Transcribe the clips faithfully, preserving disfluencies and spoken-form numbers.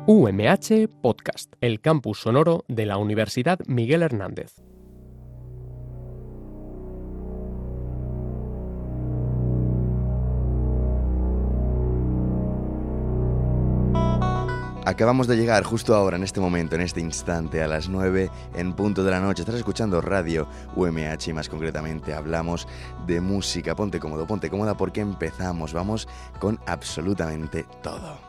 U M H Podcast, el campus sonoro de la Universidad Miguel Hernández. Acabamos de llegar justo ahora, en este momento, en este instante, a las nueve en punto de la noche. Estás escuchando Radio U M H y más concretamente hablamos de música. Ponte cómodo, ponte cómoda porque empezamos. Vamos con absolutamente todo.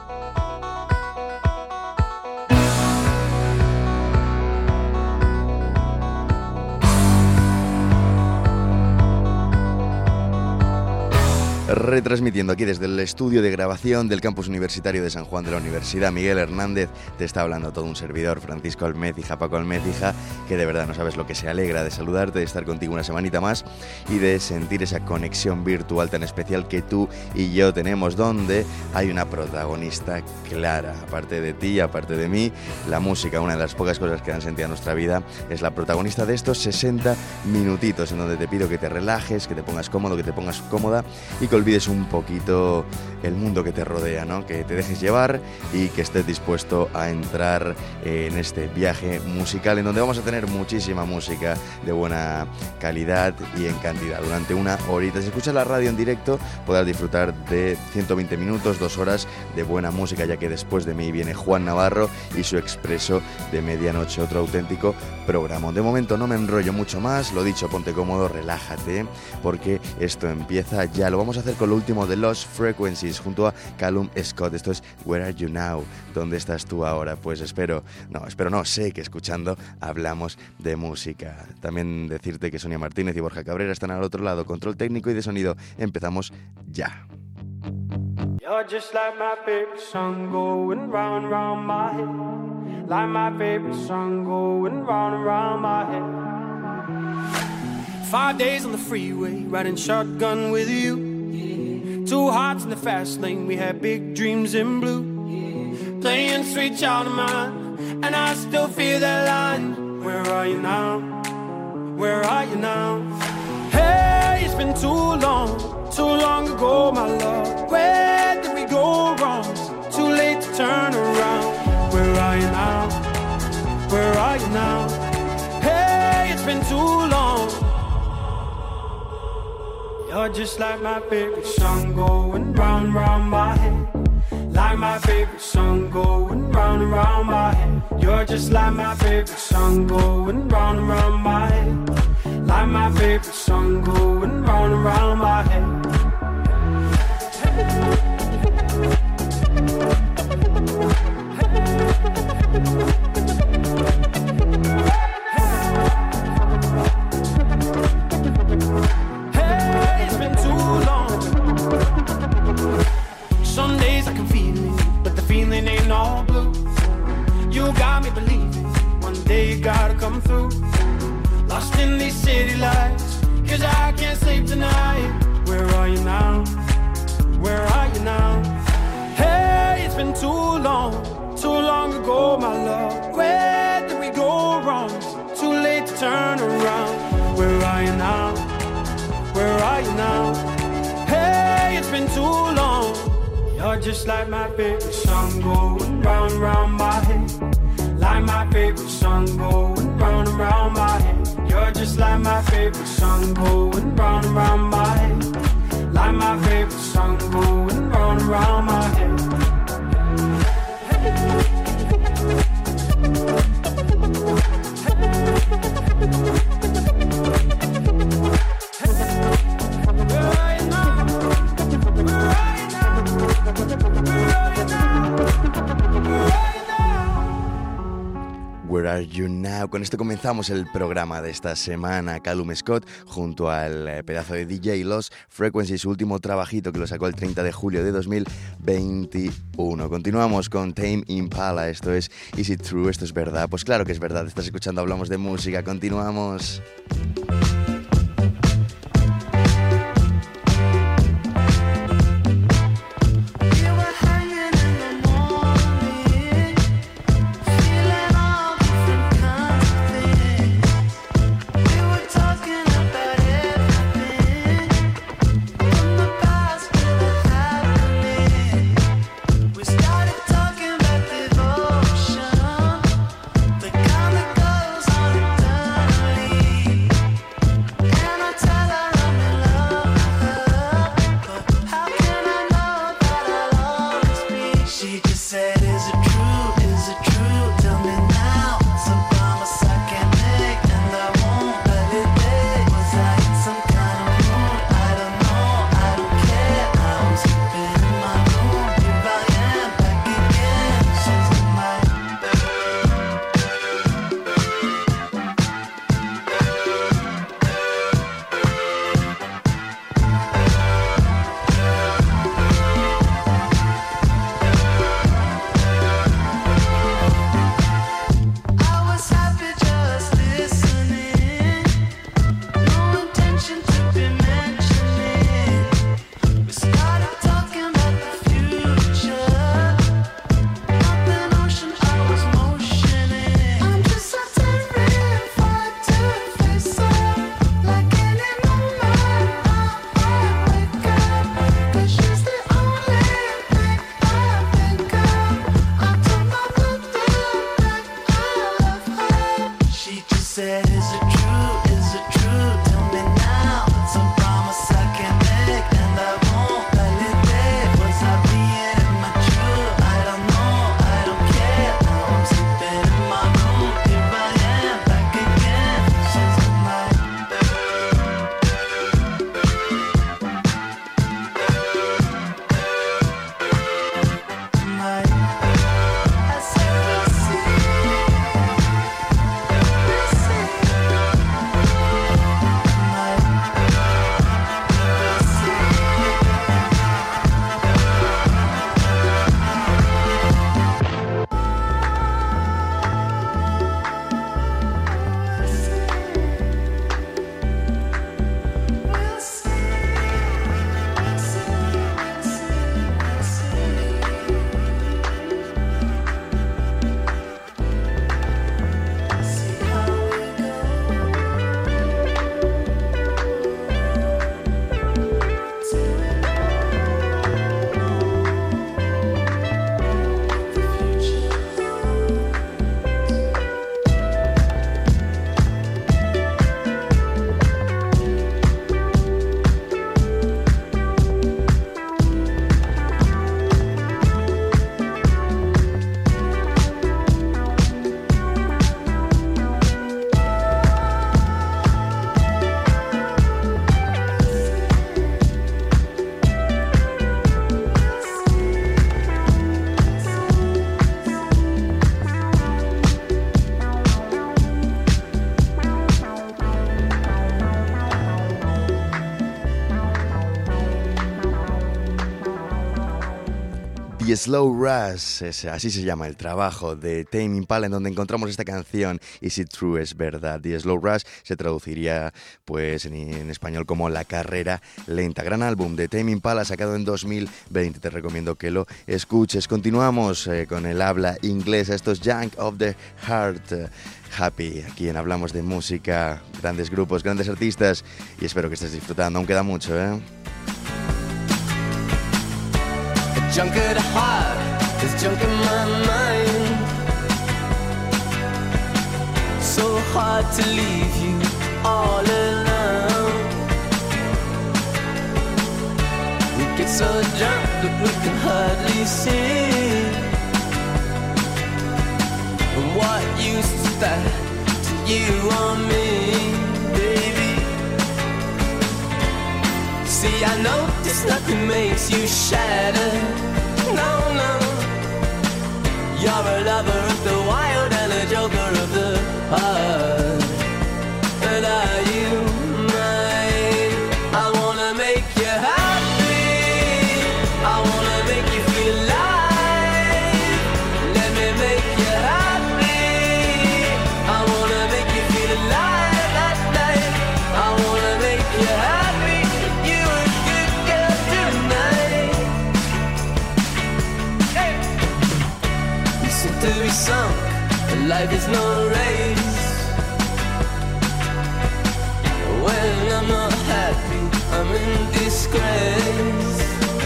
Retransmitiendo aquí desde el estudio de grabación del campus universitario de San Juan de la Universidad Miguel Hernández, te está hablando todo un servidor, Francisco Almécija, Paco Almécija, que de verdad no sabes lo que se alegra de saludarte, de estar contigo una semanita más y de sentir esa conexión virtual tan especial que tú y yo tenemos, donde hay una protagonista clara, aparte de ti, aparte de mí. La música, una de las pocas cosas que dan sentido a nuestra vida, es la protagonista de estos sesenta minutitos en donde te pido que te relajes, que te pongas cómodo, que te pongas cómoda y que olvides un poquito el mundo que te rodea, ¿no? Que te dejes llevar y que estés dispuesto a entrar en este viaje musical en donde vamos a tener muchísima música de buena calidad y en cantidad durante una horita. Si escuchas la radio en directo podrás disfrutar de ciento veinte minutos, dos horas de buena música, ya que después de mí viene Juan Navarro y su expreso de medianoche, otro auténtico programa. De momento no me enrollo mucho más, lo dicho, ponte cómodo, relájate, porque esto empieza ya. Lo vamos a hacer con lo último de Lost Frequencies junto a Callum Scott. Esto es Where Are You Now? ¿Dónde estás tú ahora? Pues espero, no, espero no, sé que escuchando hablamos de música. También decirte que Sonia Martínez y Borja Cabrera están al otro lado, control técnico y de sonido. Empezamos ya. You're just like my favorite song going round and round my head. Like my favorite song going round and round my head. Five days on the freeway, riding shotgun with you. Two hearts in the fast lane, we had big dreams in blue. Playing sweet child of mine, and I still feel that line. Where are you now? Where are you now? Hey, it's been too long, too long ago, my love. Where did we go wrong? Too late to turn around. Where are you now? Where are you now? Hey, it's been too long. You're just like my favorite song going round and round my head. Like my favorite song going round and round my head. You're just like my favorite song going round and round my head. Like my favorite song going round and round my head. All blue. You got me believing one day you gotta come through. Lost in these city lights, cause I can't sleep tonight. Where are you now? Where are you now? Hey, it's been too long, too long ago, my love. Where did we go wrong? Too late to turn around. Where are you now? Where are you now? Hey, it's been too long. You're just like my favorite song going round and round my head. Like my favorite song going round and round my head. You're just like my favorite song going round and round my head. Like my favorite song going round and round my head. Where Are You Now? Con esto comenzamos el programa de esta semana. Callum Scott junto al eh, pedazo de D J Lost Frequencies, su último trabajito que lo sacó el treinta de julio de dos mil veintiuno. Continuamos con Tame Impala. Esto es Is It True? ¿Esto es verdad? Pues claro que es verdad. Estás escuchando Hablamos de Música. Continuamos. We started talking about the The Slow Rush, es, así se llama el trabajo de Tame Impala, en donde encontramos esta canción Is It True, es verdad. The Slow Rush se traduciría pues en, en español como La Carrera Lenta. Gran álbum de Tame Impala sacado en dos mil veinte, te recomiendo que lo escuches. Continuamos eh, con el habla inglesa, esto es Junk of the Heart Happy, aquí en Hablamos de Música, grandes grupos, grandes artistas, y espero que estés disfrutando, aún queda mucho, ¿eh? Junk of the heart, there's junk in my mind. So hard to leave you all alone. We get so drunk that we can hardly see. And what use is that to you or me, baby? See, I know this nothing makes you shatter. No, no. You're a lover of the wild and a joker of the heart. But are you mine? I wanna make you happy. I wanna make you feel alive. Let me make you happy. I wanna make you feel alive at night. I wanna make you happy. You a good girl tonight. Hey. You seem to be sunk, but life is no race. When I'm not happy, I'm in disgrace.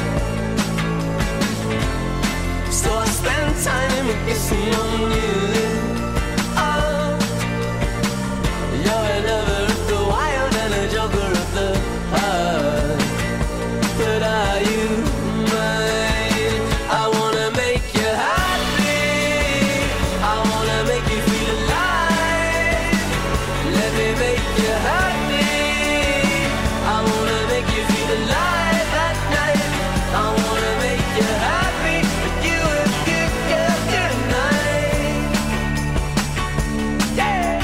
So I spend time kissing on you. Oh, you're a lover of the wild and a joker of the heart. But are you mine? I wanna make you happy. I wanna make you feel alive. Let me make you happy. I wanna make you feel alive at night. I wanna make you happy. You a good girl tonight. Yeah.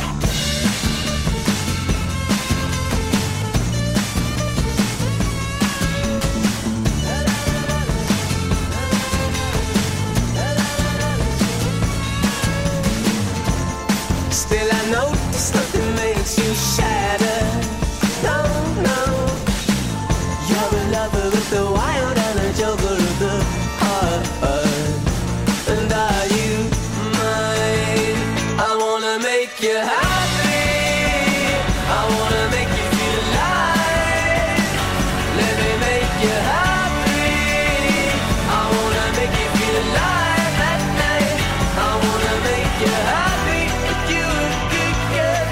Still I notice nothing makes you shatter. No, no. You're a lover of the wild and a joker of the heart. And are you mine? I wanna make you happy. I wanna make you feel alive. Let me make you happy. I wanna make you feel alive at night. I wanna make you happy. You a good girl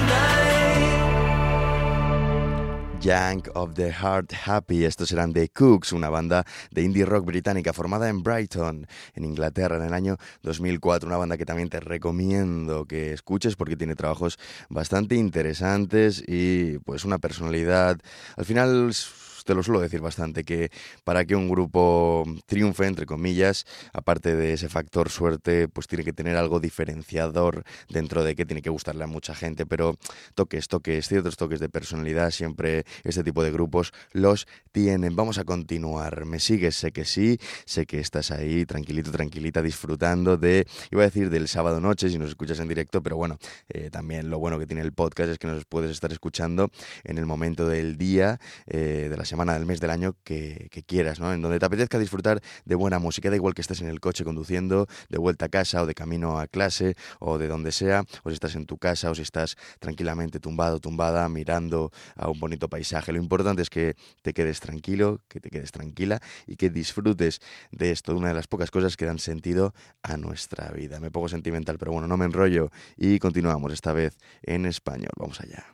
tonight. Junk of the Heart Happy, estos eran The Cooks, una banda de indie rock británica formada en Brighton, en Inglaterra, en el año dos mil cuatro, una banda que también te recomiendo que escuches porque tiene trabajos bastante interesantes y pues una personalidad, al final te lo suelo decir bastante, que para que un grupo triunfe, entre comillas, aparte de ese factor suerte, pues tiene que tener algo diferenciador dentro de que tiene que gustarle a mucha gente, pero toques, toques, ciertos toques de personalidad, siempre este tipo de grupos los tienen. Vamos a continuar. ¿Me sigues? Sé que sí, sé que estás ahí tranquilito, tranquilita, disfrutando de, iba a decir del sábado noche, si nos escuchas en directo, pero bueno, eh, también lo bueno que tiene el podcast es que nos puedes estar escuchando en el momento del día, eh, de la semana, del mes, del año que, que quieras, ¿no? En donde te apetezca disfrutar de buena música, da igual que estés en el coche conduciendo, de vuelta a casa o de camino a clase o de donde sea, o si estás en tu casa o si estás tranquilamente tumbado, tumbada, mirando a un bonito paisaje. Lo importante es que te quedes tranquilo, que te quedes tranquila y que disfrutes de esto, una de las pocas cosas que dan sentido a nuestra vida. Me pongo sentimental, pero bueno, no me enrollo y continuamos esta vez en español. Vamos allá.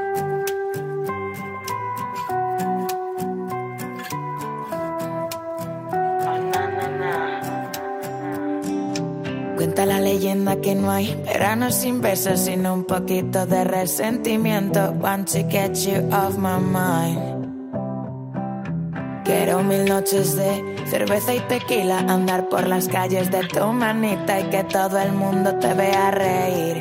Cuenta la leyenda que no hay verano sin besos, sino un poquito de resentimiento. Want to get you off my mind. Quiero mil noches de cerveza y tequila, andar por las calles de tu manita y que todo el mundo te vea reír.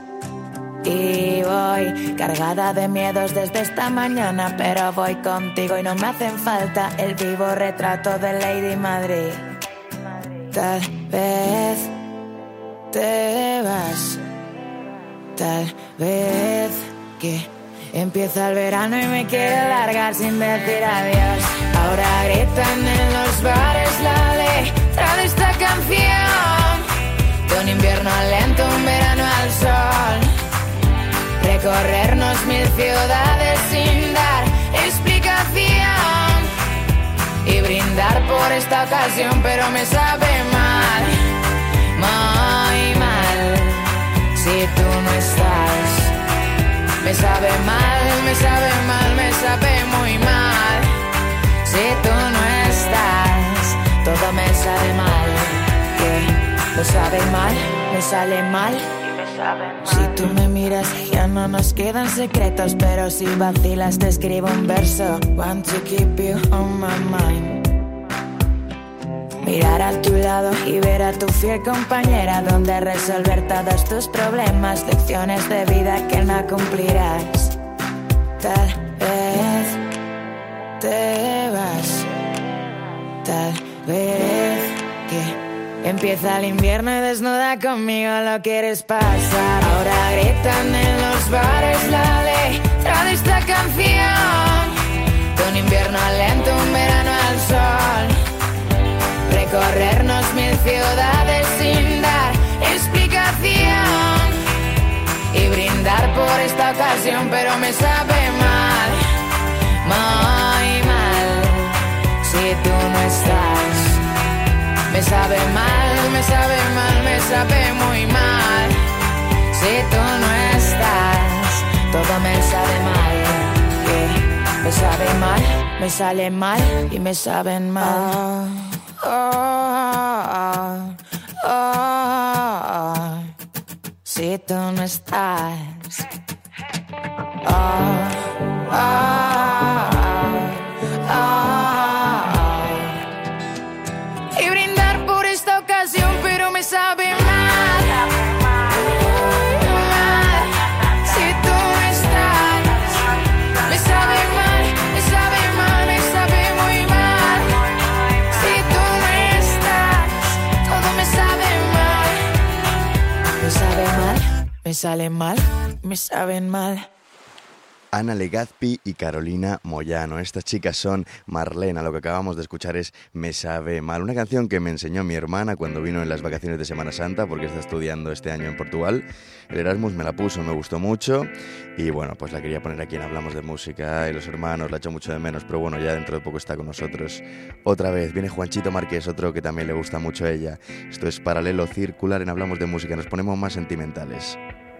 Y voy cargada de miedos desde esta mañana, pero voy contigo y no me hacen falta el vivo retrato de Lady Madrid. Tal vez te vas, tal vez que empieza el verano y me quiero largar sin decir adiós. Ahora gritan en los bares la letra de esta canción, de un invierno lento, un verano al sol. Recorrernos mil ciudades sin dar explicación y brindar por esta ocasión, pero me sabe mal, muy mal, si tú no estás. Me sabe mal, me sabe mal, me sabe muy mal, si tú no estás. Todo me sabe mal, que me sabe mal, me sale mal. Si tú me miras ya no nos quedan secretos, pero si vacilas te escribo un verso. Want to keep you on my mind. Mirar a tu lado y ver a tu fiel compañera, donde resolver todos tus problemas, lecciones de vida que no cumplirás. Tal vez te vas, tal vez que empieza el invierno y desnuda conmigo lo quieres pasar. Ahora gritan en los bares la letra de esta canción, de un invierno lento, un verano al sol. Recorrernos mil ciudades sin dar explicación y brindar por esta ocasión, pero me sabe mal, muy mal, si tú no estás. Me sabe mal, me sabe mal, me sabe muy mal, si tú no estás. Todo me sabe mal, yeah. Me sabe mal, me sale mal y me saben mal. Oh, oh, oh, oh, si tú no estás. Oh, oh, oh, oh. Y brindar por esta ocasión, pero me sabe mal. Me salen mal, me saben mal. Ana Legazpi y Carolina Moyano. Estas chicas son Marlena. Lo que acabamos de escuchar es Me sabe mal, una canción que me enseñó mi hermana cuando vino en las vacaciones de Semana Santa, porque está estudiando este año en Portugal. El Erasmus me la puso, me gustó mucho y bueno, pues la quería poner aquí en Hablamos de Música y los hermanos, la echo mucho de menos, pero bueno, ya dentro de poco está con nosotros otra vez. Viene Juanchito Márquez, otro que también le gusta mucho a ella. Esto es Paralelo Circular en Hablamos de Música, nos ponemos más sentimentales.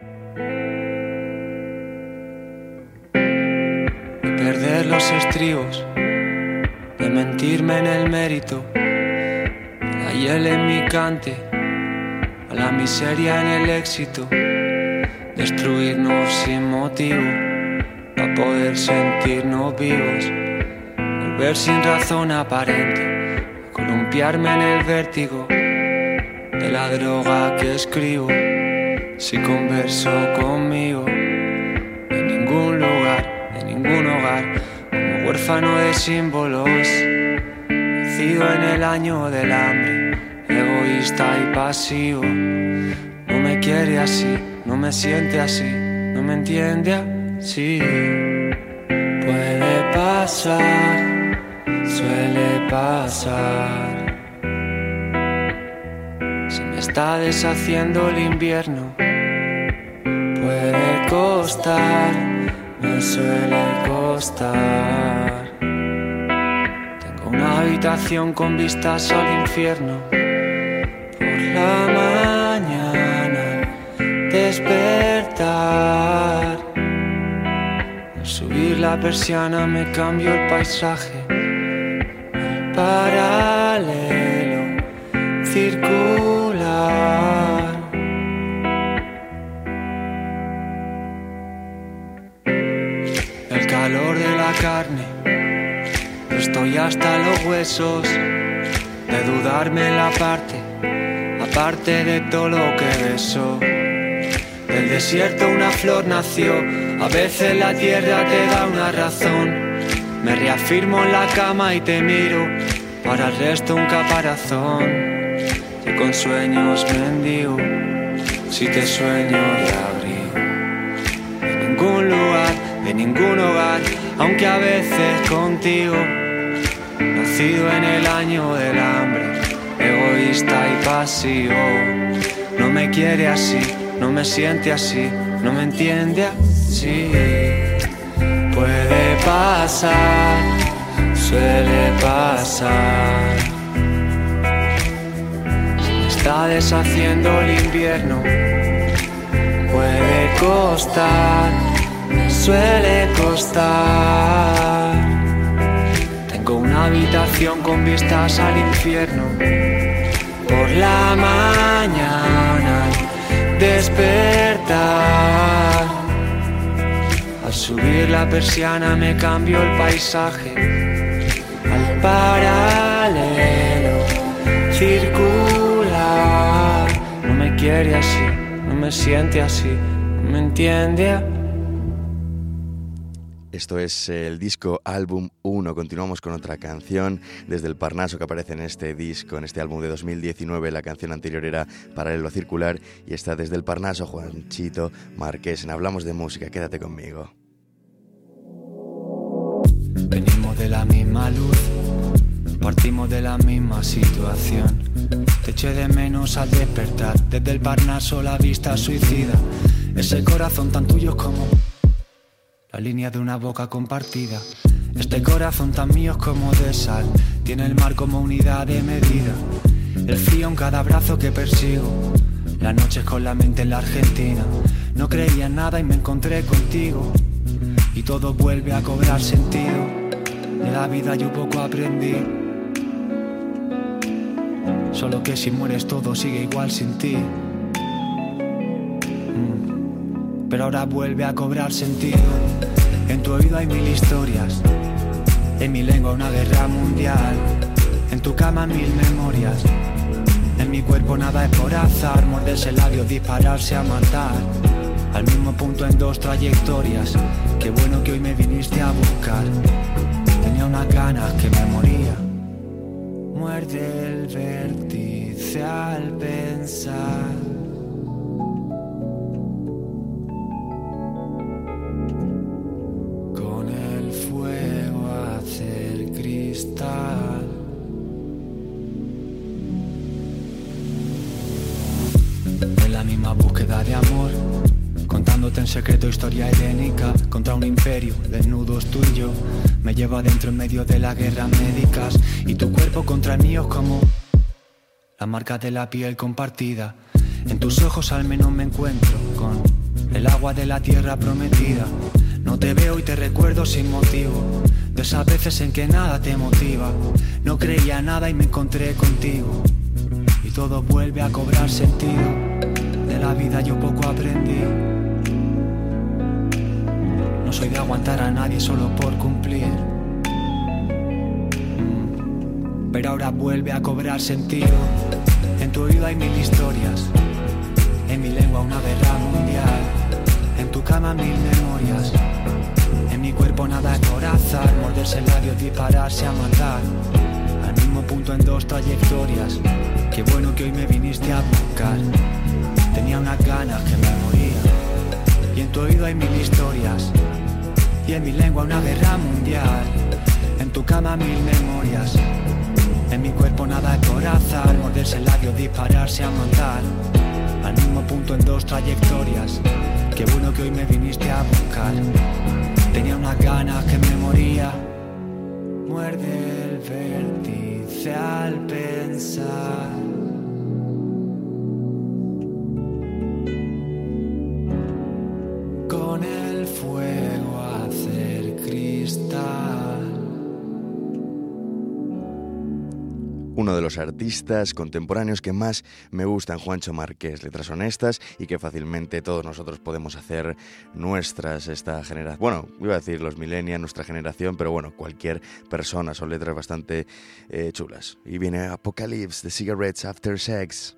Perder los estribos, de mentirme en el mérito, la hiel en mi cante, a la miseria en el éxito, destruirnos sin motivo, para poder sentirnos vivos, volver sin razón aparente, columpiarme en el vértigo de la droga que escribo, si converso conmigo, en ningún lugar, en ningún hogar, como huérfano de símbolos, nacido en el año del hambre, egoísta y pasivo. No me quiere así, no me siente así, no me entiende así. Puede pasar, suele pasar. Se me está deshaciendo el invierno. Puede costar, me suele costar. Tengo una habitación con vistas al infierno. Por la mañana despertar, al subir la persiana me cambio el paisaje. El paralelo circular. El calor de la carne, estoy hasta los huesos de dudarme la parte, aparte de todo lo que beso. Del desierto una flor nació, a veces la tierra te da una razón. Me reafirmo en la cama y te miro, para el resto un caparazón. Yo con sueños mendigo, si te sueño de abrigo. De ningún lugar, de ningún hogar, aunque a veces contigo. Nacido en el año del hambre, egoísta y pasivo. No me quiere así, no me siente así, no me entiende así. Puede pasar, suele pasar. Se me está deshaciendo el invierno. Puede costar, suele costar. Tengo una habitación con vistas al infierno. Por la mañana despertar. Al subir la persiana me cambio el paisaje. Al paralelo circular. No me quiere así, no me siente así, no me entiende. Esto es el disco Álbum uno. Continuamos con otra canción desde el Parnaso que aparece en este disco, en este álbum de dos mil diecinueve. La canción anterior era Paralelo Circular y está desde el Parnaso, Juanchito Marqués. En Hablamos de Música, quédate conmigo. Venimos de la misma luz, partimos de la misma situación. Te eché de menos al despertar, desde el Parnaso la vista suicida. Ese corazón tan tuyo como la línea de una boca compartida. Este corazón tan mío como de sal, tiene el mar como unidad de medida. El frío en cada brazo que persigo, las noches con la mente en la Argentina. No creía en nada y me encontré contigo, y todo vuelve a cobrar sentido. De la vida yo poco aprendí, solo que si mueres todo sigue igual sin ti. mm. Pero ahora vuelve a cobrar sentido. En tu oído hay mil historias, en mi lengua una guerra mundial. En tu cama mil memorias, en mi cuerpo nada es por azar. Morderse el labio, dispararse a matar. Al mismo punto en dos trayectorias. Qué bueno que hoy me viniste a buscar. Tenía unas ganas que me moría. Muerde el vértice al pensar. Con el fuego hacer cristal. En la misma búsqueda de amor, contándote en secreto historia helénica. Contra un imperio, desnudos tú y yo. Me llevo adentro en medio de las guerras médicas. Y tu cuerpo contra el mío es como la marca de la piel compartida. En tus ojos al menos me encuentro con el agua de la tierra prometida. No te veo y te recuerdo sin motivo, de esas veces en que nada te motiva. No creía nada y me encontré contigo, y todo vuelve a cobrar sentido. De la vida yo poco aprendí. No soy de aguantar a nadie solo por cumplir. mm. Pero ahora vuelve a cobrar sentido. En tu oído hay mil historias, en mi lengua una guerra mundial. En tu cama mil memorias, en mi cuerpo nada es por azar. Morderse el labio, dispararse a matar. Al mismo punto en dos trayectorias. Qué bueno que hoy me viniste a buscar. Tenía unas ganas que me moría. Y en tu oído hay mil historias, y en mi lengua una guerra mundial. En tu cama mil memorias, en mi cuerpo nada es por azar. Morderse el labio, dispararse a matar. Al mismo punto en dos trayectorias. Qué bueno que hoy me viniste a buscar. Tenía unas ganas que me moría. Muerde el vértice al pensar. Con el fuego hacer cristal. Uno de los artistas contemporáneos que más me gustan, Juancho Marqués. Letras honestas y que fácilmente todos nosotros podemos hacer nuestras, esta generación. Bueno, iba a decir los millennials, nuestra generación, pero bueno, cualquier persona. Son letras bastante eh, chulas. Y viene Apocalypse, The Cigarettes After Sex.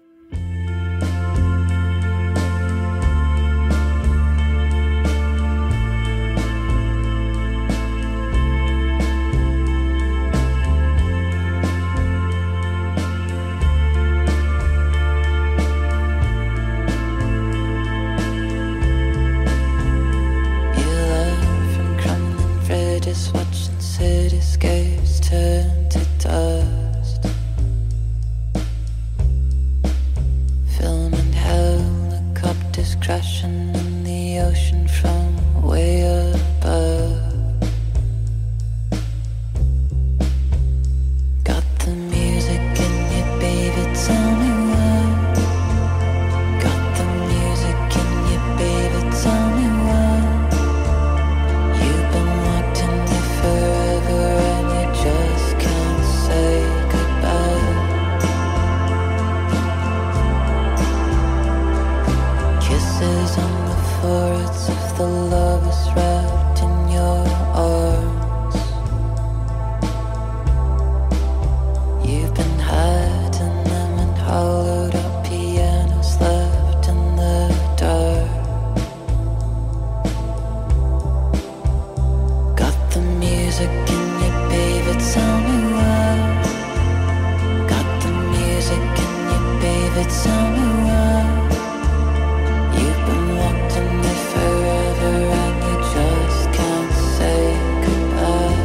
tell me why you've been locked in me forever and you just can't say goodbye.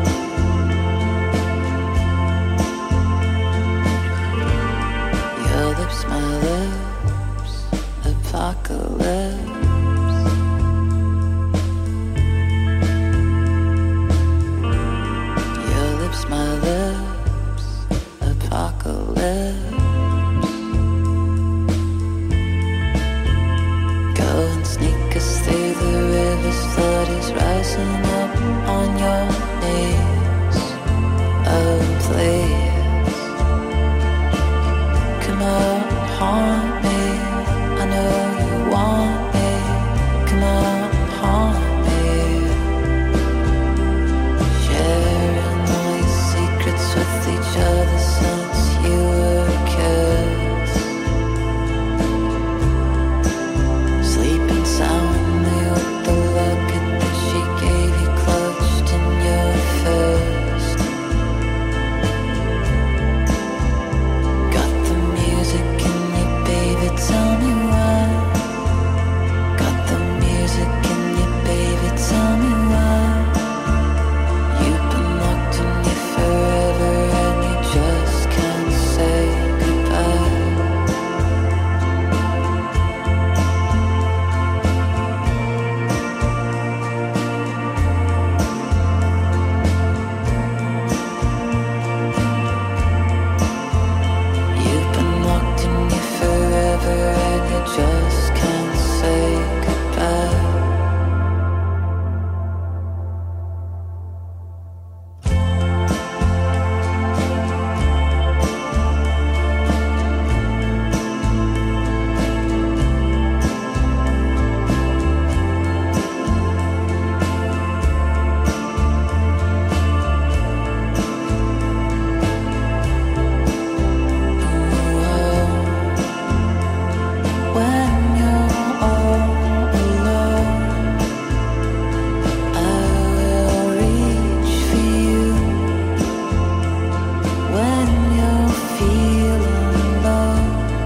Your lips, my lips, apocalypse. Your lips, my lips, apocalypse. Go and sneak us through the river's flood is rising up on your knees. Oh, please, come on, haunt me. I know you want me. Come on, haunt me. Sharing all your secrets with each other since you were kids. Sleeping soundly with the locket that she gave you clutched in your fist. Got the music in you, baby, tell me why. Got the music in you, baby, tell me why. You've been locked in you forever and you just can't say goodbye. You've been locked in you forever and you just can't say goodbye. When you're all alone, I will reach for you. When you're feeling low,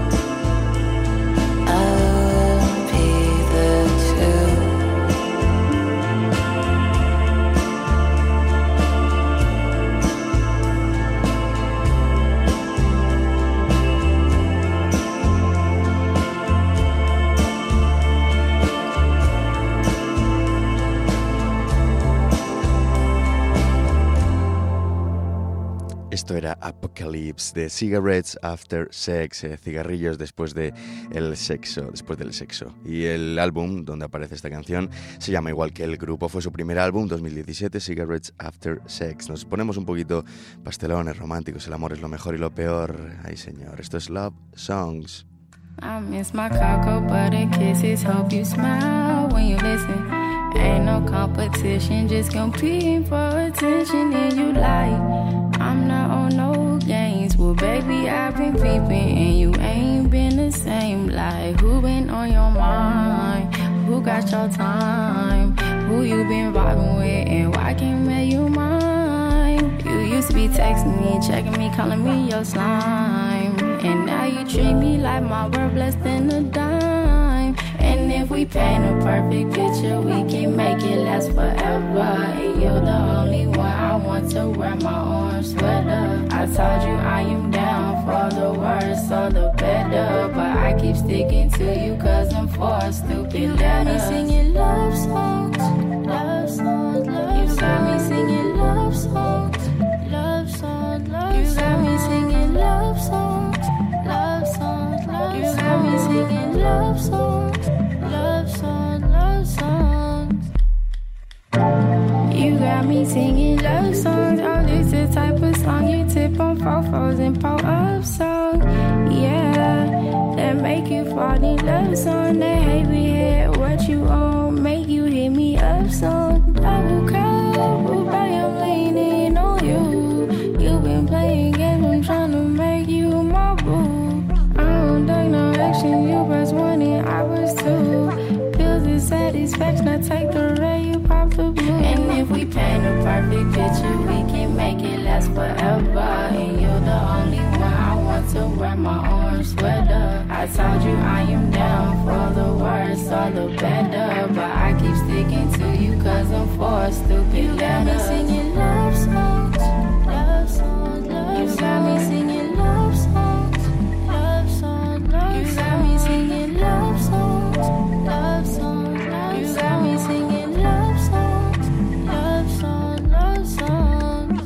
I will be there too. Esto era Apocalypse de Cigarettes After Sex, eh, cigarrillos después de el sexo, después del sexo. Y el álbum donde aparece esta canción se llama igual que el grupo, fue su primer álbum, dos mil diecisiete, Cigarettes After Sex. Nos ponemos un poquito pastelones, románticos, el amor es lo mejor y lo peor. Ay, señor, esto es Love Songs. I miss my cocoa butter kisses. Hope you smile when you listen. Ain't no competition, just competing for attention. And you like, I'm not on no games. Well, baby, I've been peeping and you ain't been the same. Like, who been on your mind? Who got your time? Who you been vibing with and why can't make you mine? You used to be texting me, checking me, calling me your slime. And now you treat me like my worth less than a dime. And if we paint a perfect picture, we can make it last forever. And you're the only one I want to wear my orange sweater. I told you I am down for the worse or the better, but I keep sticking to you cause I'm for stupid letters. You got me singing love songs, love songs, love songs. You got me singing love songs, love songs, love songs. You got me singing love songs, love songs, love songs. You got me singing love songs, love songs, love songs. You got me singing love songs. Oh, this the type of song you tip on fofos and pull up song. Yeah, that make you fall in love song. That heavy head, what you on, make you hit me up song. Double cup, but I'm leaning on you. You been playing games, I'm tryna make you my boo. I don't take no action, you press one and I was two. Feels the satisfaction, I take the ray, you pop the blue. And if we paint a perfect picture, we can make it last forever. And you're the only one I want to wear wear my orange sweater. I told you I am down for the worse or the better, but I keep sticking to you cause I'm for a stupid letter. You got me singing love songs, love songs, love songs. You got me singing love songs, love songs, love songs. You got me singing love songs, love songs, love songs. You got me singing love songs, love songs, love songs.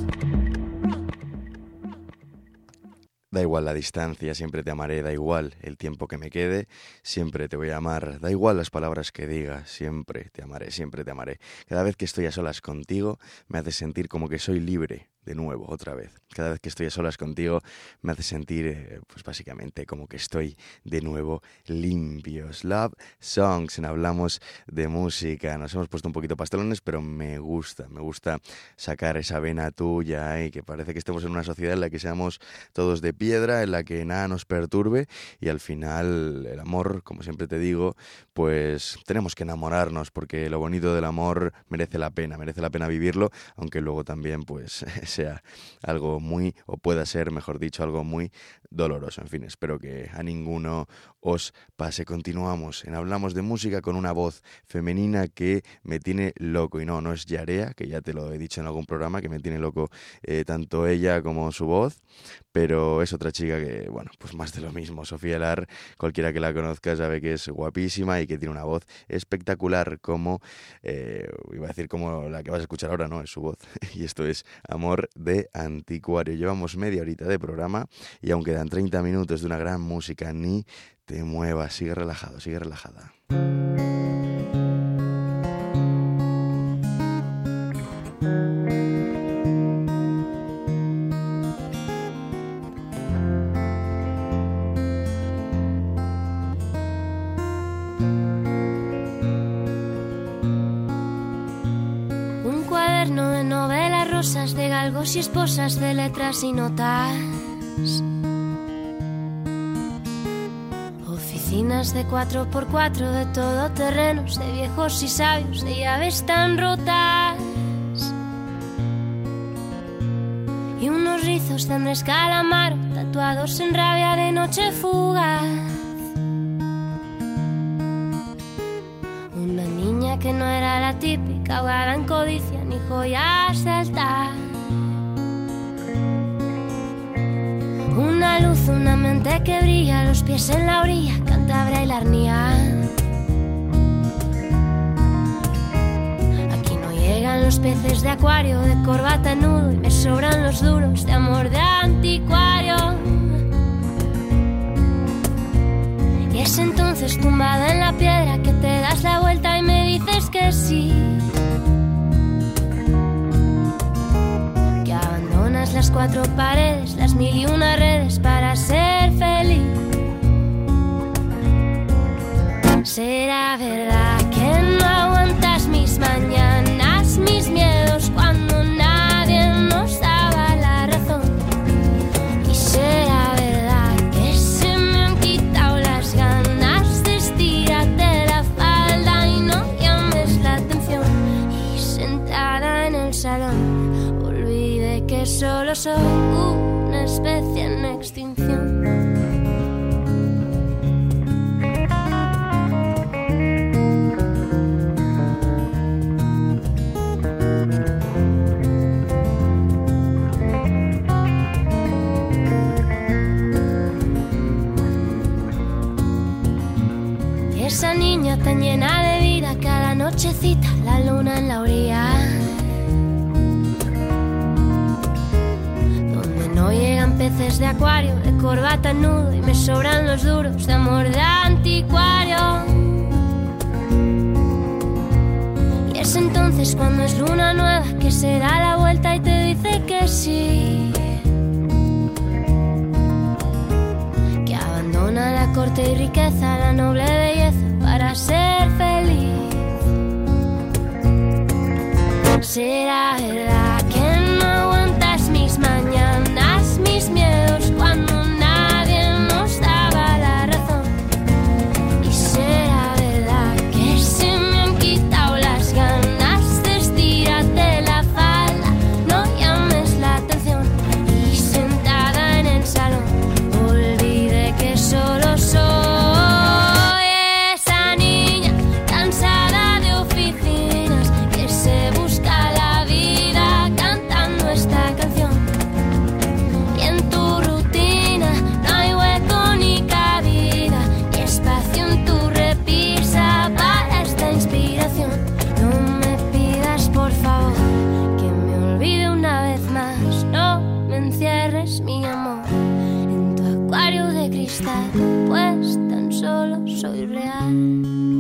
Da igual la distancia, siempre te amaré, da igual el tiempo que me quede, siempre te voy a amar, da igual las palabras que diga, siempre te amaré, siempre te amaré. Cada vez que estoy a solas contigo me hace sentir como que soy libre de nuevo, otra vez. Cada vez que estoy a solas contigo me hace sentir, eh, pues básicamente, como que estoy de nuevo limpios. Love Songs, en Hablamos de Música. Nos hemos puesto un poquito pastelones, pero me gusta, me gusta sacar esa vena tuya y que parece que estemos en una sociedad en la que seamos todos de piedra, en la que nada nos perturbe y al final el amor, como siempre te digo, pues tenemos que enamorarnos porque lo bonito del amor merece la pena, merece la pena vivirlo, aunque luego también pues sea algo muy, o pueda ser, mejor dicho, algo muy doloroso. En fin, espero que a ninguno os pase. Continuamos en Hablamos de Música con una voz femenina que me tiene loco. Y no, no es Yarea, que ya te lo he dicho en algún programa, que me tiene loco eh, tanto ella como su voz, pero es otra chica que, bueno, pues más de lo mismo. Sofía Lar, cualquiera que la conozca sabe que es guapísima y que tiene una voz espectacular como, eh, iba a decir como la que vas a escuchar ahora, no, es su voz. Y esto es Amor de Anticuario. Llevamos media horita de programa y aún quedan treinta minutos de una gran música. Ni te muevas, sigue relajado, sigue relajada. Un cuaderno de novelas rosas, de galgos y esposas, de letras y notas. Oficinas de cuatro por cuatro, de todoterrenos, de viejos y sabios, de llaves tan rotas. Y unos rizos de Andrés Calamaro, tatuados en rabia de noche fugaz. Una niña que no era la típica, ahogada en codicia ni joyas de altar. Una luz, una mente que brilla, los pies en la orilla, Cantabria y Larnia. Aquí no llegan los peces de acuario, de corbata en nudo, y me sobran los duros de amor de anticuario. Y es entonces tumbada en la piedra que te das la vuelta y me dices que sí. Las cuatro paredes, las mil y una redes para ser feliz. ¿Será verdad que no aguantas mis mañanas, mis miedos cuando nadie nos daba la razón? ¿Y será verdad que se me han quitado las ganas de estirarte la falda y no llames la atención? Y sentada en el salón que solo soy una especie en extinción. Esa niña tan llena de vida, cada nochecita la luna en la orilla. No llegan peces de acuario, de corbata en nudo, y me sobran los duros de amor de anticuario. Y es entonces cuando es luna nueva que se da la vuelta y te dice que sí, que abandona la corte y riqueza, la noble belleza para ser feliz. ¿Será verdad que no aguantas mis mañanas, mis miedos cuando nadie nos daba la razón? ¿Y será verdad que se me han quitado las ganas de estirarte la falda? No llames la atención. Y sentada en el salón, olvidé amistad, pues tan solo soy real.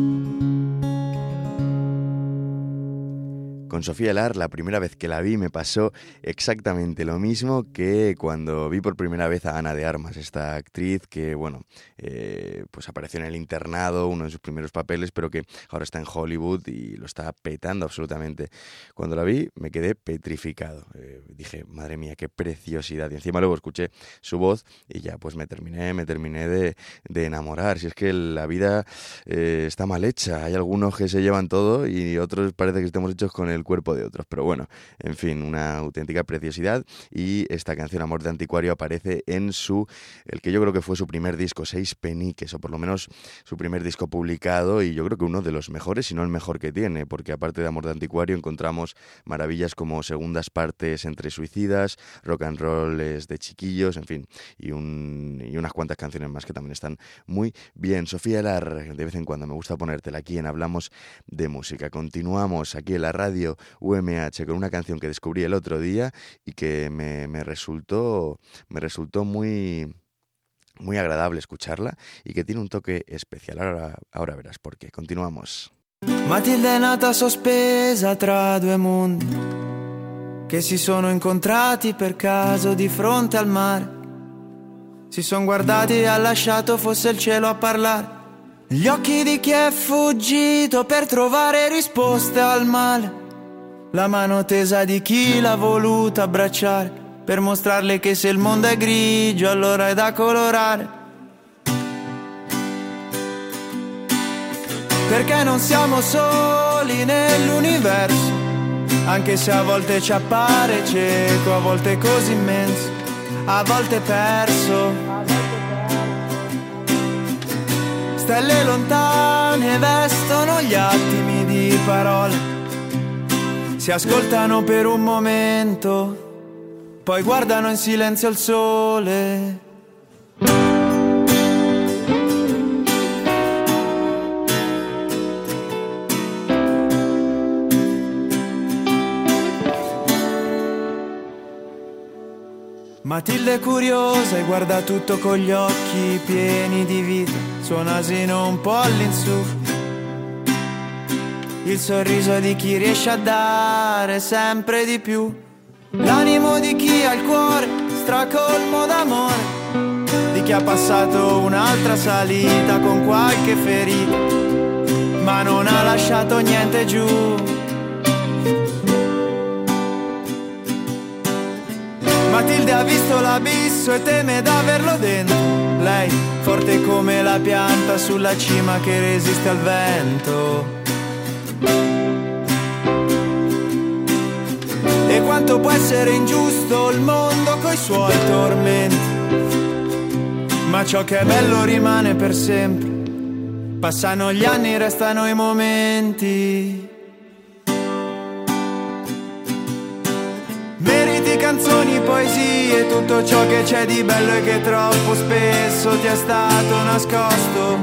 Con Sofía Elar, la primera vez que la vi me pasó exactamente lo mismo que cuando vi por primera vez a Ana de Armas, esta actriz que, bueno, eh, pues apareció en El Internado, uno de sus primeros papeles, pero que ahora está en Hollywood y lo está petando absolutamente. Cuando la vi me quedé petrificado. Eh, dije, madre mía, qué preciosidad. Y encima luego escuché su voz y ya pues me terminé, me terminé de, de enamorar. Si es que la vida eh, está mal hecha. Hay algunos que se llevan todo y otros parece que estemos hechos con el cuerpo de otros, pero bueno, en fin, una auténtica preciosidad. Y esta canción Amor de Anticuario aparece en su, el que yo creo que fue su primer disco, Seis Peniques, o por lo menos su primer disco publicado, y yo creo que uno de los mejores, si no el mejor que tiene, porque aparte de Amor de Anticuario encontramos maravillas como Segundas Partes entre Suicidas, Rock and Roll es de Chiquillos, en fin, y, un, y unas cuantas canciones más que también están muy bien. Sofía Elar, de vez en cuando me gusta ponértela aquí en Hablamos de Música. Continuamos aquí en la radio U M H con una canción que descubrí el otro día y que me, me resultó me resultó muy muy agradable escucharla y que tiene un toque especial. Ahora, ahora verás por qué. Continuamos. Matilde è nata sospesa tra due mondi che si sono incontrati per caso di fronte al mare. Si son guardati e ha lasciato fosse il cielo a parlare. Gli occhi di chi è fuggito per trovare risposte al male. La mano tesa di chi l'ha voluta abbracciare per mostrarle che se il mondo è grigio allora è da colorare. Perché non siamo soli nell'universo, anche se a volte ci appare cieco, a volte così immenso, a volte perso. Stelle lontane vestono gli attimi di parole, si ascoltano per un momento, poi guardano in silenzio il sole. Matilde è curiosa e guarda tutto con gli occhi pieni di vita, suo nasino un po' all'insù. Il sorriso di chi riesce a dare sempre di più. L'animo di chi ha il cuore stracolmo d'amore, di chi ha passato un'altra salita con qualche ferita, ma non ha lasciato niente giù. Matilde ha visto l'abisso e teme d'averlo dentro. Lei, forte come la pianta sulla cima che resiste al vento. E quanto può essere ingiusto il mondo coi suoi tormenti, ma ciò che è bello rimane per sempre. Passano gli anni, restano i momenti. Meriti canzoni, poesie, tutto ciò che c'è di bello e che troppo spesso ti è stato nascosto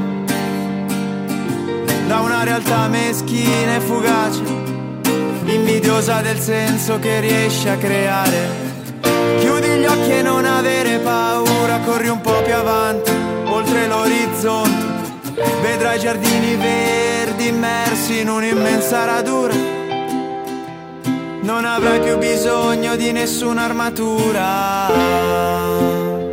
da una realtà meschina e fugace, invidiosa del senso che riesci a creare. Chiudi gli occhi e non avere paura, corri un po' più avanti, oltre l'orizzonte, vedrai giardini verdi immersi in un'immensa radura. Non avrai più bisogno di nessuna armatura.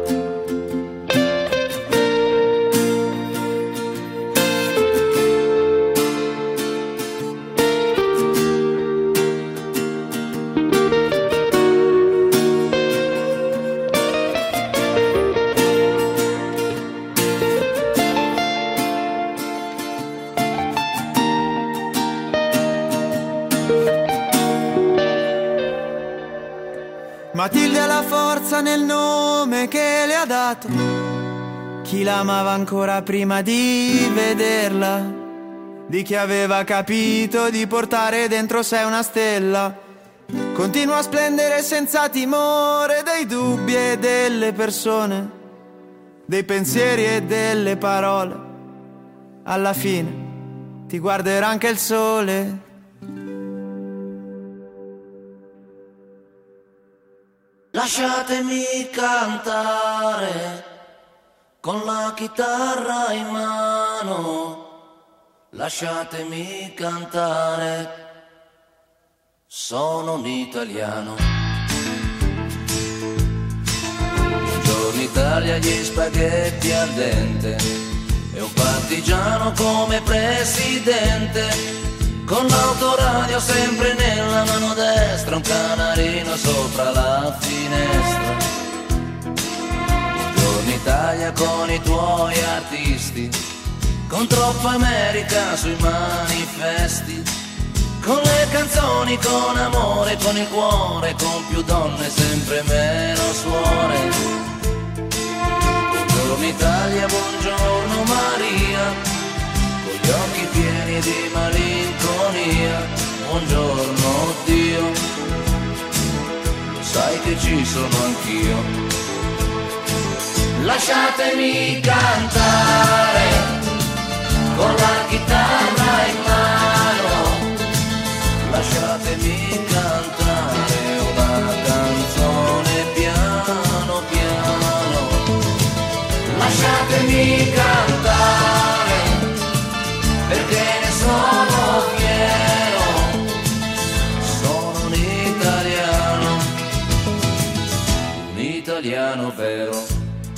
Matilde ha la forza nel nome che le ha dato chi l'amava ancora prima di vederla, di chi aveva capito di portare dentro sé una stella. Continua a splendere senza timore dei dubbi e delle persone, dei pensieri e delle parole. Alla fine ti guarderà anche il sole. Lasciatemi cantare con la chitarra in mano, lasciatemi cantare, sono un italiano. Buongiorno Italia, gli spaghetti al dente, e un partigiano come presidente, con l'autoradio sempre nella mano destra, un canarino sopra la finestra. Buongiorno Italia con i tuoi artisti, con troppa America sui manifesti, con le canzoni, con amore, con il cuore, con più donne, sempre meno suore. Buongiorno Italia, buongiorno Maria, con gli occhi pieni di malinconia. Buongiorno Dio, sai che ci sono anch'io. Lasciatemi cantare con la chitarra in mano, lasciatemi cantare una canzone piano piano, lasciatemi cantare perché ne sono fiero, sono un italiano, un italiano vero.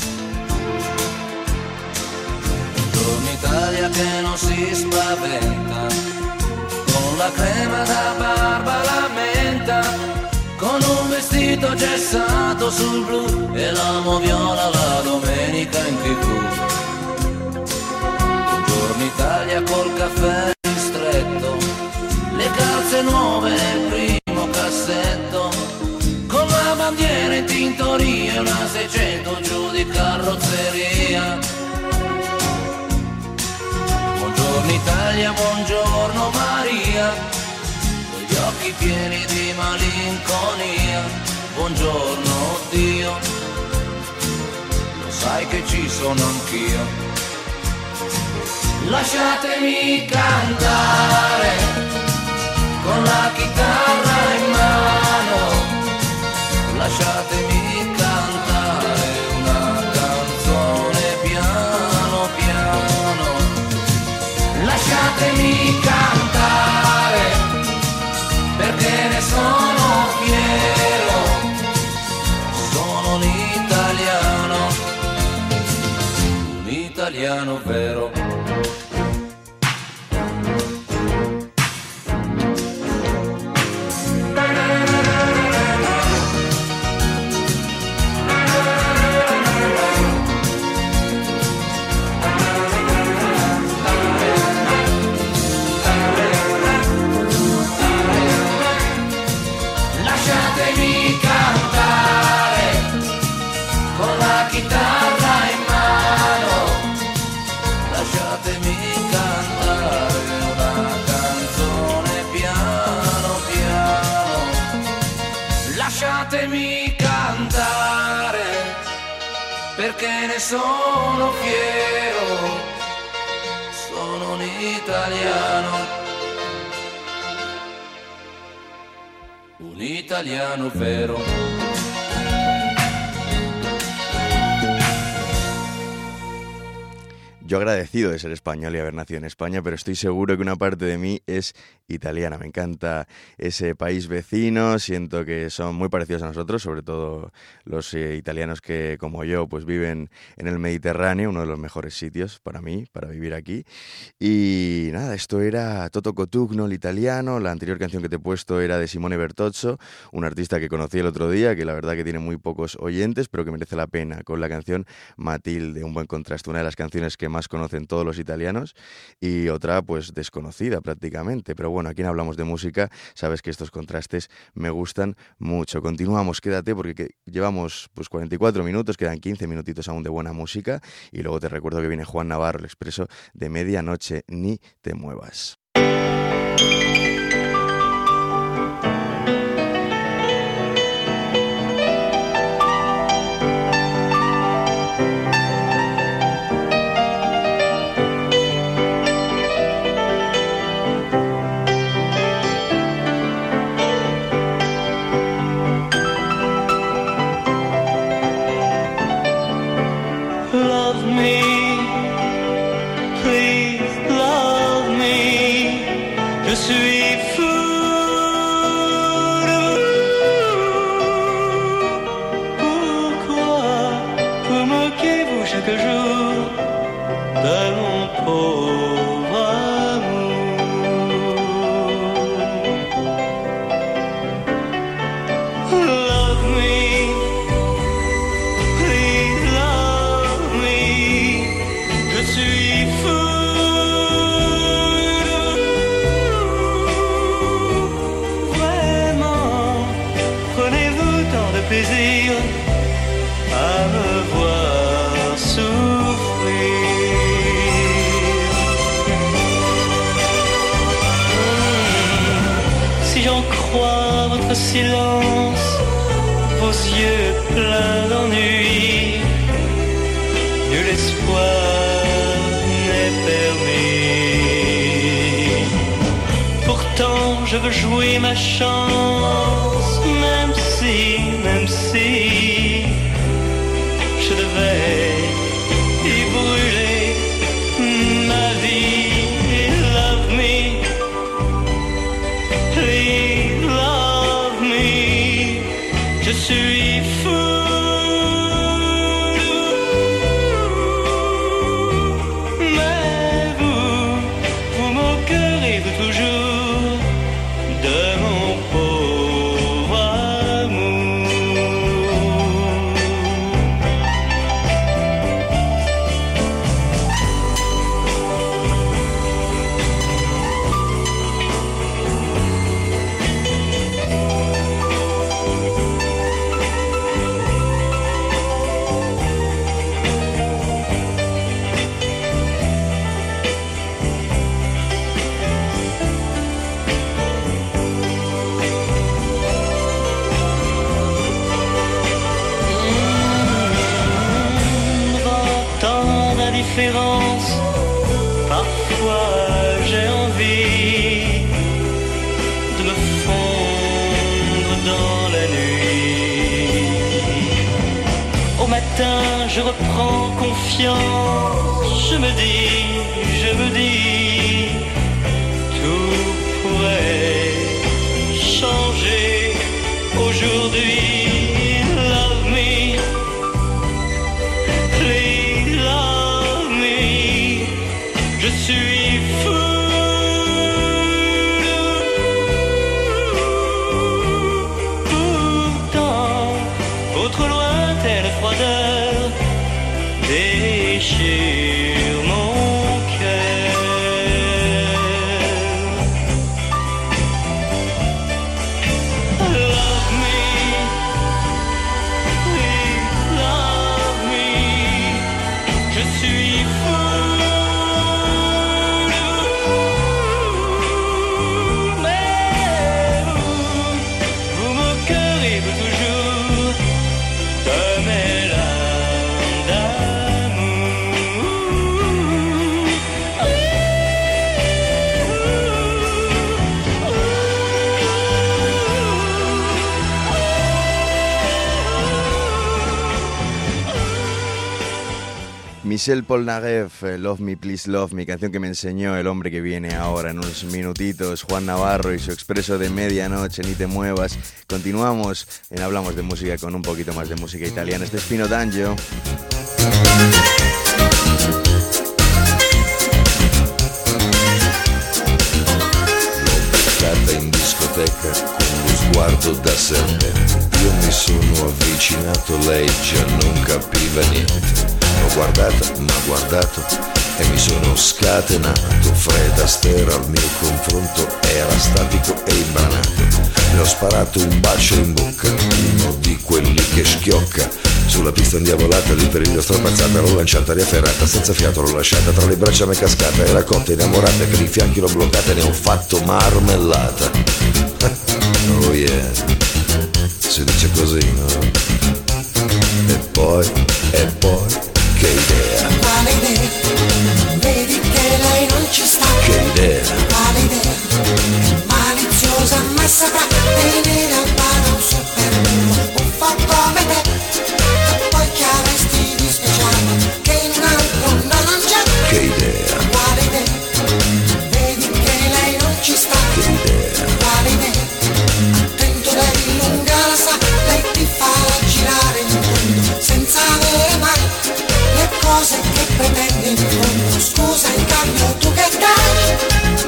Un'Italia che non si spaventa, con la crema da barba la menta, con un vestito gessato sul blu e l'amo viola la domenica in tivù. Buongiorno Italia col caffè ristretto, le calze nuove nel primo cassetto, con la bandiera in tintoria e una seicento giù di carrozzeria. Buongiorno Italia, buongiorno Maria, con gli occhi pieni di malinconia. Buongiorno Dio, lo sai che ci sono anch'io. Lasciatemi cantare con la chitarra in mano, lasciatemi cantare una canzone piano piano, lasciatemi cantare perché ne sono fiero, sono un italiano, un italiano vero. Lasciatemi cantare perché ne sono fiero, sono un italiano, un italiano vero. Yo agradecido de ser español y haber nacido en España, pero estoy seguro que una parte de mí es italiana. Me encanta ese país vecino, siento que son muy parecidos a nosotros, sobre todo los eh, italianos que, como yo, pues viven en el Mediterráneo, uno de los mejores sitios para mí, para vivir aquí. Y nada, esto era Toto Cutugno, el italiano. La anterior canción que te he puesto era de Simone Bertozzo, un artista que conocí el otro día, que la verdad que tiene muy pocos oyentes, pero que merece la pena, con la canción Matilde, un buen contraste, una de las canciones que más conocen todos los italianos y otra pues desconocida prácticamente, pero bueno, aquí no hablamos de música, sabes que estos contrastes me gustan mucho. Continuamos, quédate porque llevamos pues cuarenta y cuatro minutos, quedan quince minutitos aún de buena música y luego te recuerdo que viene Juan Navarro, el expreso de medianoche, ni te muevas. love me, please love me. Je suis fou de vous. Pourquoi vous moquez-vous chaque jour de mon pauvre amour? Love me, please love me. Je suis fou de vous. Vraiment, prenez-vous tant de plaisir à me voir souffrir. Si j'en crois votre silence, vos yeux pleins d'ennui, nul espoir n'est permis. Pourtant je veux jouer ma chance, même si, même si je devais y brûler ma vie. Love me, please love me. Je suis fou de vous. Mais vous, vous moquerez-vous toujours de mon pauvre amour? Dans l'indifférence, parfois j'ai envie de me fondre dans la nuit. Au matin, je reprends confiance. Je me dis, je me dis, tout pourrait changer aujourd'hui. Love me, please love me. Je suis fou de vous. Pourtant, votre lointaine froideur déchire mon cœur. Love me, please love me. Je suis fou de vous. Mais vous, vous moquerez-vous toujours de mes larmes d'amour? Michel Polnareff, eh, Love Me, Please Love Me, canción que me enseñó el hombre que viene ahora en unos minutitos, Juan Navarro y su expreso de medianoche, Ni te muevas. Continuamos en Hablamos de Música con un poquito más de música italiana. Este es Pino D'Angio. In discoteca con lo sguardo da serpente, io mi sono avvicinato, lei già non capiva niente. L'ho guardata, m'ha guardato e mi sono scatenato. Fred Astaire al mio confronto era statico e imbranato. Le ho sparato un bacio in bocca, uno di quelli che schiocca. Sulla pista indiavolata, lì per il strapazzata, l'ho lanciata riafferrata, senza fiato l'ho lasciata, tra le braccia m'è cascata, era cotta innamorata, per i fianchi l'ho bloccata e ne ho fatto marmellata. Oh yeah, si dice così, no? E poi, e poi, che idea? Quale idea? Vedi che lei non ci sta. Che idea? Quale idea? Maliziosa, messa da tenere al palo su per uno, un po' come te. Poi che avresti di speciale? Che cose che pretendi in fondo. Scusa in cambio tu che dai?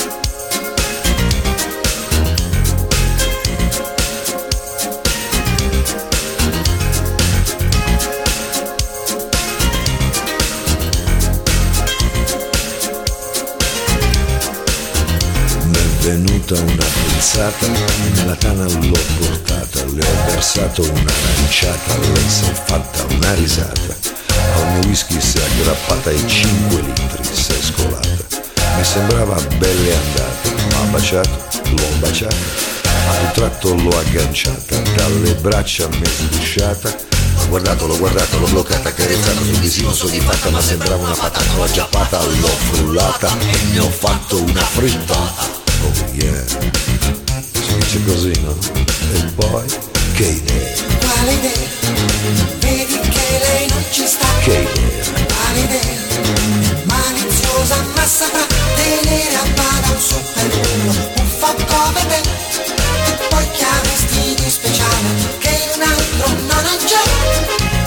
M'è venuta una pensata, nella tana l'ho portata, le ho versato un'aranciata, lei si è fatta una risata, al mio whisky si è aggrappata e cinque litri si è scolata, mi sembrava belle andate, m'ha baciato, l'ho baciata, a un tratto l'ho agganciata, dalle braccia mi è sgusciata, ho guardato, l'ho guardato, l'ho bloccata, carezzato sul visino soddisfatta, ma sembrava una patata, l'ho aggiappata, l'ho frullata e ne ho fatto una frittata. Oh yeah, si dice così, no? E poi, che idea? Quale idea? Vedi che lei non ci sta. Che idea? Quale idea? Maliziosa, massacra, tenera, bada, un sottolineo, un focco per me. E poi chiameresti di speciale, che un altro non ha già.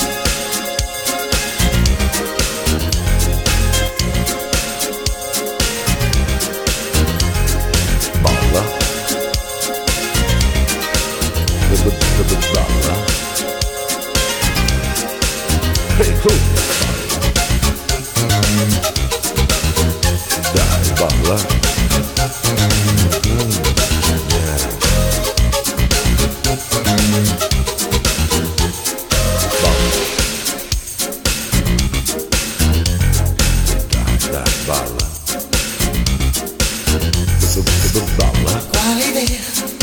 Balla. Hey, tu. Dai, balla. Mm, yeah. Balla. Dai, dai, balla. Balla. Quale idea?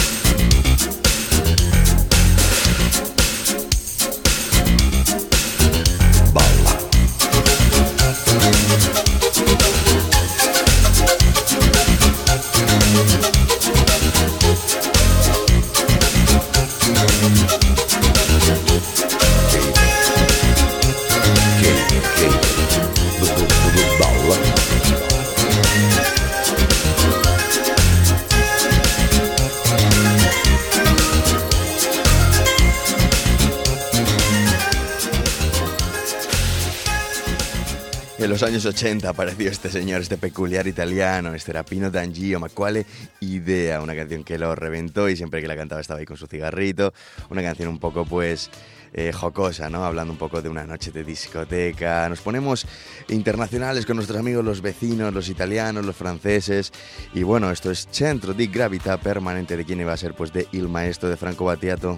En los años ochenta apareció este señor, este peculiar italiano, este era Pino D'Angio, ma quale idea, una canción que lo reventó y siempre que la cantaba estaba ahí con su cigarrito, una canción un poco pues eh, jocosa, ¿no? Hablando un poco de una noche de discoteca, nos ponemos internacionales con nuestros amigos los vecinos, los italianos, los franceses y bueno, esto es Centro di Gravità Permanente, de quién iba a ser, pues de Il Maestro, de Franco Battiato.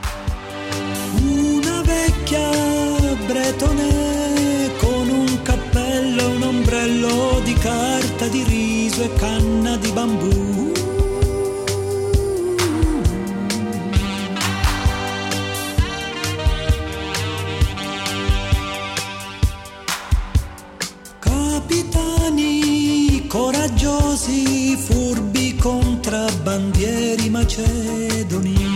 Una vecchia bretone con un cappello e un ombrello di carta di riso e canna di bambù. Capitani coraggiosi, furbi contrabbandieri macedoni.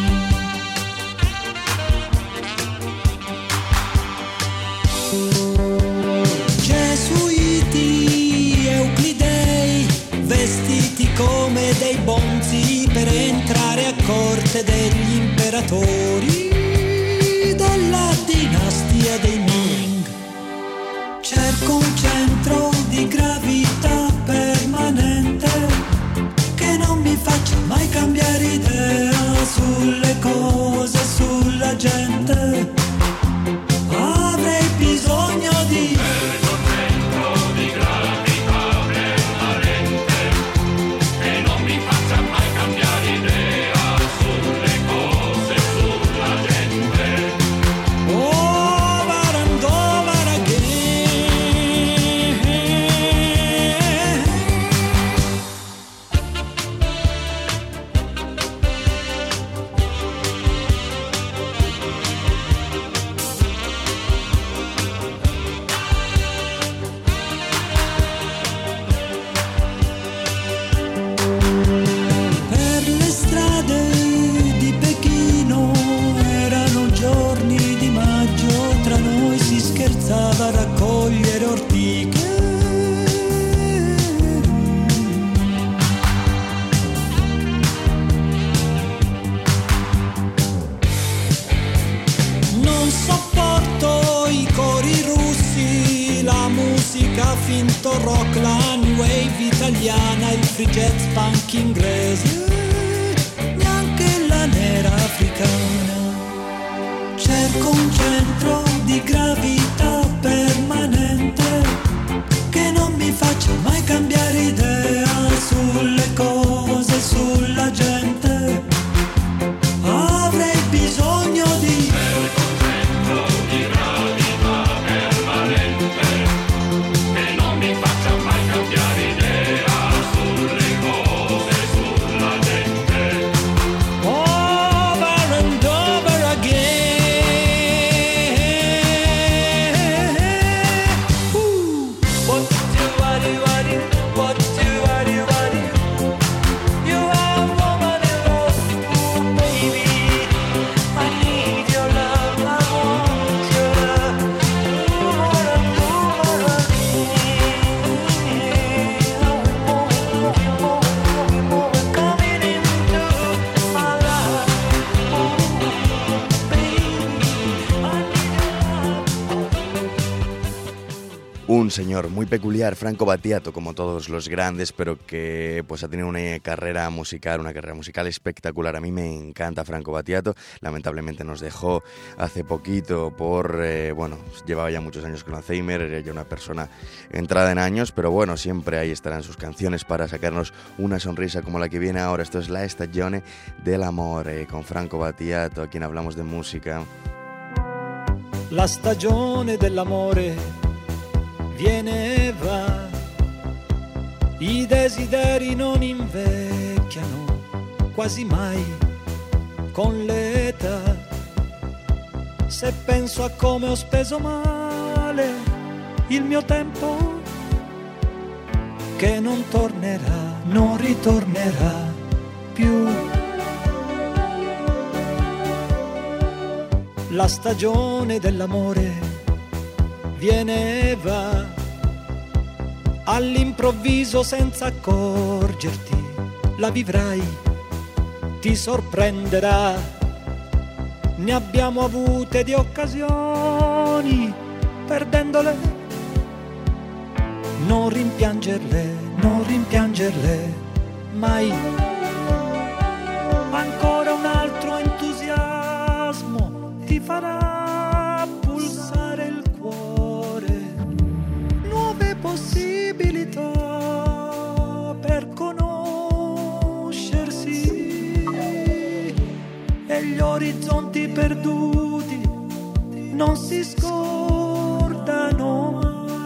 Gesuiti, euclidei, vestiti come dei bonzi per entrare a corte degli imperatori della dinastia dei Ming. Cerco un centro di gravità permanente che non mi faccia mai cambiare idea sulle cose, sulla gente. Avrei bisogno di musica finto rock, la new wave italiana, il free jazz punk inglese, neanche la nera africana. Cerco un centro di gravità permanente che non mi faccia mai cambiare idea sulle cose, sulla gente. Avrei bisogno di cerco un centro di gravità permanente che non mi faccia mai cambiare idea sulle cose, sulla gente. Over and over again. Un señor muy peculiar, Franco Battiato, como todos los grandes, pero que pues ha tenido una carrera musical, una carrera musical espectacular. A mí me encanta Franco Battiato. Lamentablemente nos dejó hace poquito por, eh, bueno, llevaba ya muchos años con Alzheimer, era ya una persona entrada en años, pero bueno, siempre ahí estarán sus canciones para sacarnos una sonrisa como la que viene ahora. Esto es La Stagione dell'amore, con Franco Battiato, a quien hablamos de música. La stagione dell'amore viene e va, i desideri non invecchiano quasi mai con l'età. Se penso a come ho speso male il mio tempo, che non tornerà, non ritornerà più. La stagione dell'amore viene e va, all'improvviso senza accorgerti, la vivrai, ti sorprenderà. Ne abbiamo avute di occasioni, perdendole, non rimpiangerle, non rimpiangerle mai. Ancora un altro entusiasmo ti farà pulsare il possibilità per conoscersi e gli orizzonti perduti non si scordano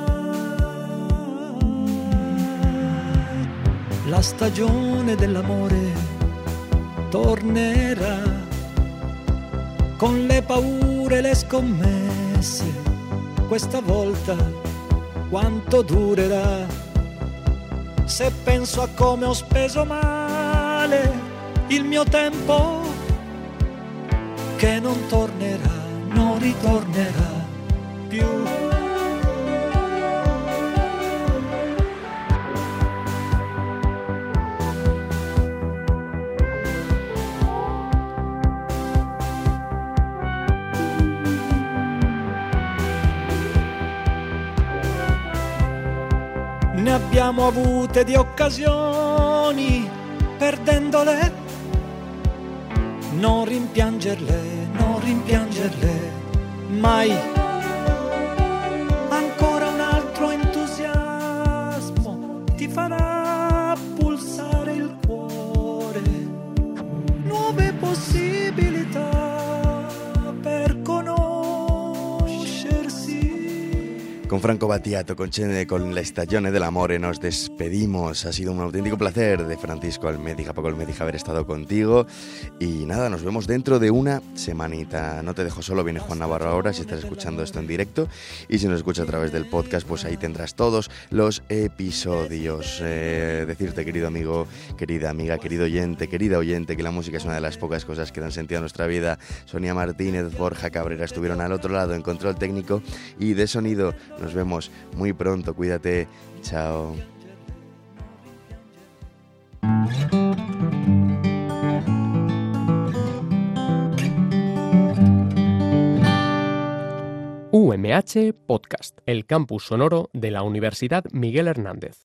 mai. La stagione dell'amore tornerà con le paure e le scommesse, questa volta quanto durerà? Se penso a come ho speso male il mio tempo, che non tornerà, non ritornerà più. Ne abbiamo avute di occasioni, perdendole, non rimpiangerle, non rimpiangerle mai. Ancora un altro entusiasmo ti farà pulsare il cuore, nuove possibilità per conoscersi. Con Franco Battiato, con, con La Stagione dell'amore nos despedimos. Ha sido un auténtico placer de Francisco Almézija, Paco Almézija, haber estado contigo. Y nada, nos vemos dentro de una semanita. No te dejo solo, viene Juan Navarro ahora, si estás escuchando esto en directo. Y si nos escuchas a través del podcast, pues ahí tendrás todos los episodios. Eh, decirte, querido amigo, querida amiga, querido oyente, querida oyente, que la música es una de las pocas cosas que dan sentido a nuestra vida. Sonia Martínez, Borja Cabrera estuvieron al otro lado en control técnico y de sonido. Nos vemos muy pronto, cuídate, chao. U M H Podcast, el campus sonoro de la Universidad Miguel Hernández.